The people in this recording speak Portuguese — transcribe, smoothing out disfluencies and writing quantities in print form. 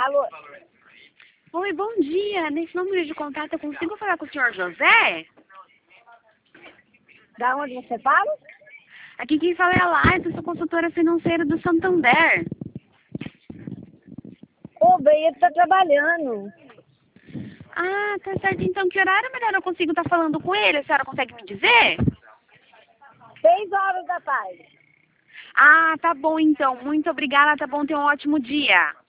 Alô? Oi, bom dia. Nesse número de contato eu consigo falar com o senhor José? Da onde você fala? Aqui quem fala é a Laís, eu sou consultora financeira do Santander. Ô, bem, ele tá trabalhando. Ah, tá certo. Então, que horário melhor eu consigo estar falando com ele? A senhora consegue me dizer? 6 horas da tarde. Ah, tá bom então. Muito obrigada, tá bom. Tenha um ótimo dia.